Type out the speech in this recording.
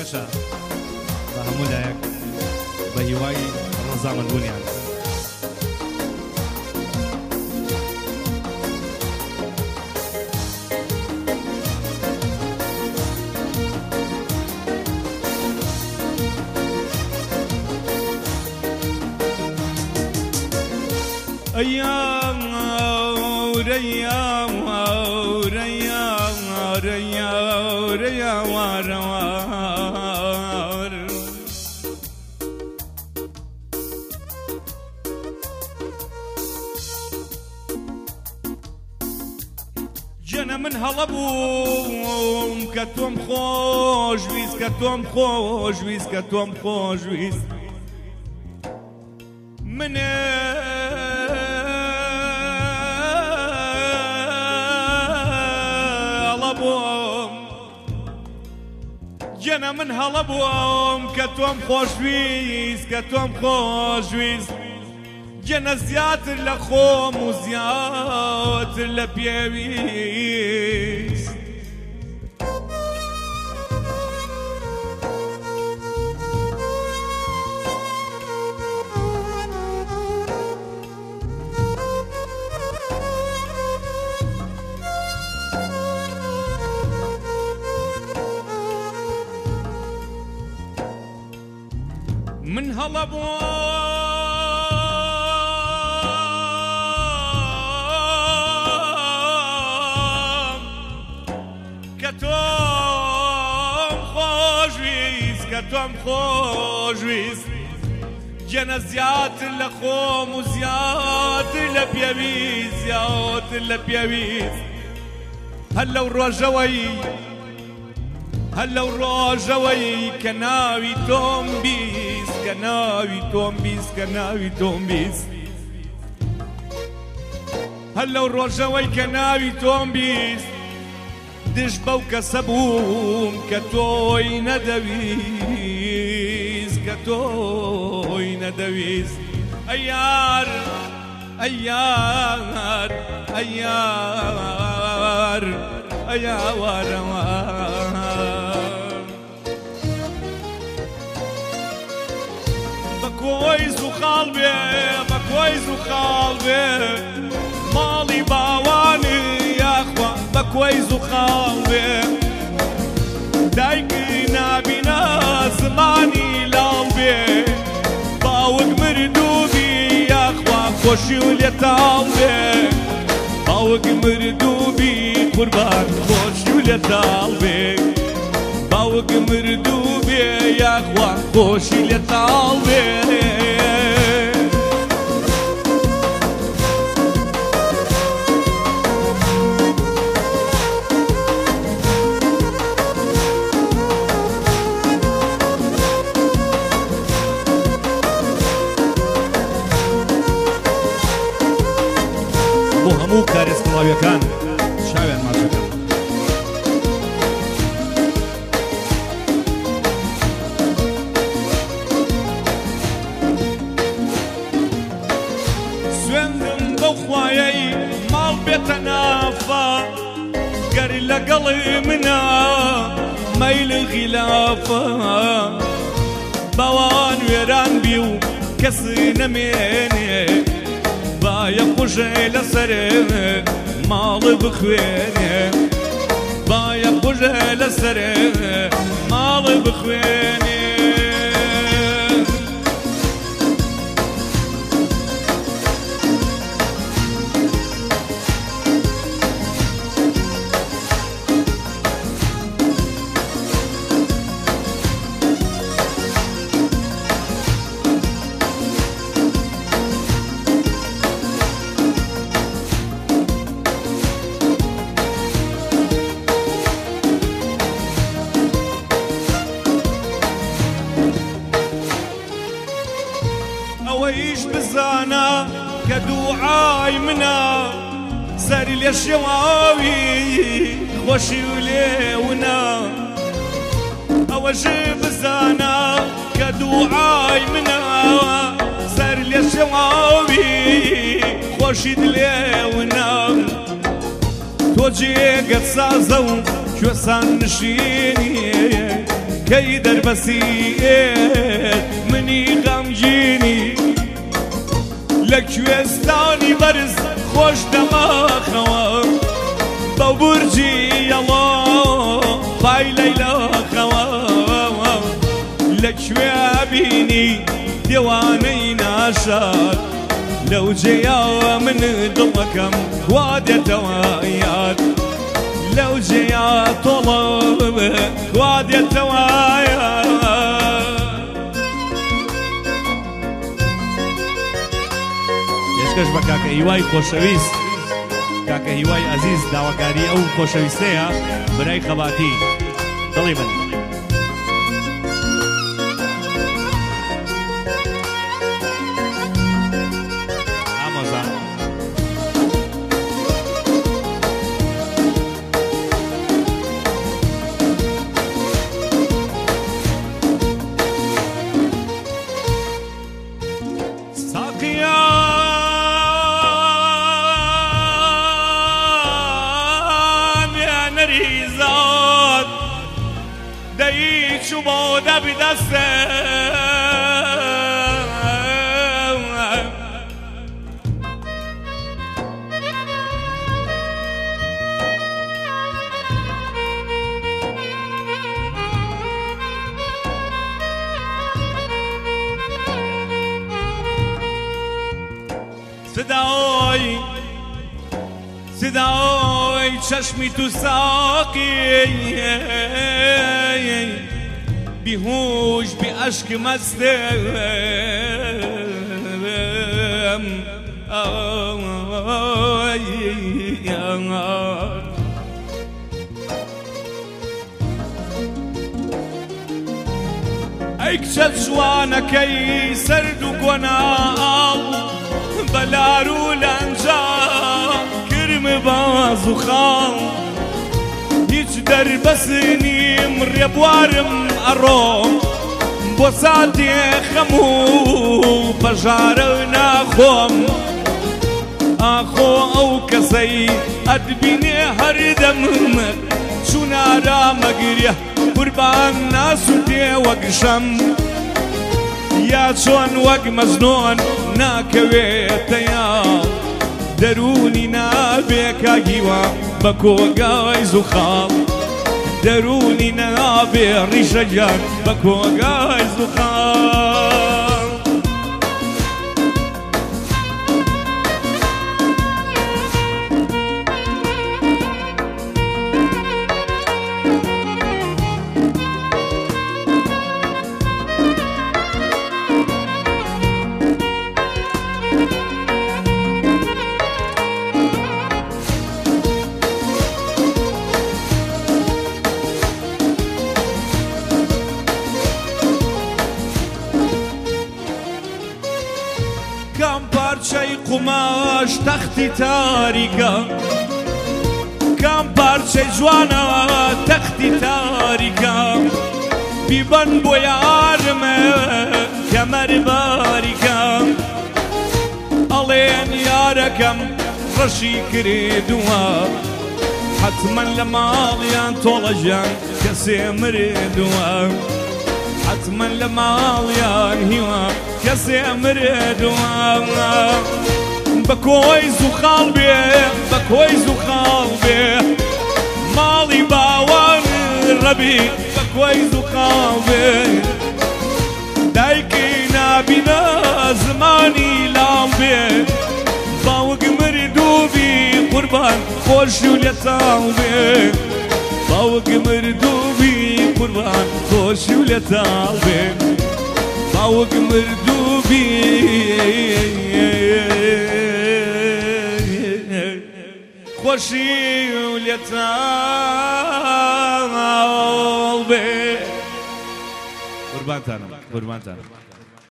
باشە بە هەموو لایەک بە هیوای ڕەزامەندبوونیان. أيام ريام ريام ريام ريام روار جنا من هلبوم كتوم خوش ويس كتوم خوش ويس كتوم خوش ويس من جنا من هەڵەبووم کە تۆم خۆشویست کە تۆم خۆشویست جنا زیاتر لە خۆم و زیاتر لە پێویست من هەڵەبووم کە تۆم خۆشویست کە تۆم خۆشویست جەنە زیاتر لە خۆم و زیاتر لە پێویست زیاتر لە پێویست هەر لەو ڕۆژەوەی هەر لەو ڕۆژەوەی کە ناوی تۆم بیست کە ناوی تۆم بیست کە ناوی تۆم بیست هەر لەو ڕۆژەوەی کە ناوی تۆم بیست دش بەو کەسە بووم کە تۆی نەدەویست کە تۆی نەدەویست ئەی یار ئەی یار ئەی یار ئەی یاوارەوار کۆیز و خاڵ بێ بە کۆیز و خاڵ بێ ماڵی باوانی یاخوا بە کۆیز و خاڵ بێ دایکی نابینا زمانی لاڵ بێ باوک مردووبی یاخوا خۆشی و لێتاڵ بێ باوک مردووبی قوربان خۆشی و لێتاڵ بێ باوک مردووبێ یاخوا خۆشی لێتاڵ بێ بۆ هەموو کارێسکڵاویەکان چاویان ماچەکەن سوێندم بەو خوایەی ماڵ بێتە نافە گەری لەگەڵی منە مەیل غیلافە باوان وێران بی و کەسی نەمێنێ باە قوژێ لەسەرێ ماڵی بخوێنێ باە قوژێ لەسەرێ ماڵی بخوێنێ ئەوەیش بزانە کە دووعای منە سەری لێ شێواوی خۆشی و لێونە ئەوەش بزانە کە دووعای منە سەری لێ شێواوی خۆشیت لێونە تۆ جێگەت سازە و کوێسان نشینیە کەی دەربەسیت منی غەمگینی لە کوێستانی بەرز خۆش دەماخەوە بەو بورجی یەڵۆ پای لەیلاخەوە لەکوێ بینی دێوانەی ناشاد لەو جێیاوە من دڵەکەم وا دێتەوە یاد لەو جێیا تۆڵە وا دێتەوە پێشکەش بە کاکە هیوای خۆشەویست کاکە هیوای عەزیز داواکاری ئەو خۆشەویستەیە برای خەباتی دڵی من شموده بدستم صدای چشمی تو ساقی بیهوش بی عشق مستم ای کچەت جوانەکەی سەرد و گۆناڵ بەلار و لەنجا کرمە باز و خاڵ هیچ دەربەسنیم ڕێبوارم ئەڕۆم بۆ ساتێ خەم و پەژارە ناخۆم ئاخۆ ئەو کەسەی ئەدبینێ هەردەمم چونارا مەگریە قوربان ناسووتێ وەک شەم یا چۆن وەک مەزنۆن ناکەوێتە یاڵ دەرونی نابێ کاگیوە بە کۆگای زوخاڵ دەرونی نابێ ڕیشەگیان بە کۆگای زوخاڵ کام پارچەی قوماش تەختی تاریکە کام پارچەی جوانە تەختی تاریکە بیبەن بۆ یارمە کەمەر باریکە ئەڵێن یارەکەم ڕەشی کردووە حتمەن لە ماڵیان تۆڵەژیان کەسێ مردووە حتمەن لە ماڵیان هیوە کەسێ مردووە بە کۆی زوخاڵ بێ بە کۆی زوخاڵ بێ ماڵی باوان ڕەبی بە کۆی زوخاڵ بێ دایکی نابینە زمانی لاڵ بێ باوک مردووبی قوربان خۆشی و لێتاڵ بێ باوک مردووبی قوربان خۆشی و لێتاڵ بێ باوک مردووبی خۆشی و لێتاڵ بێ قوربانتانم قوربانتانم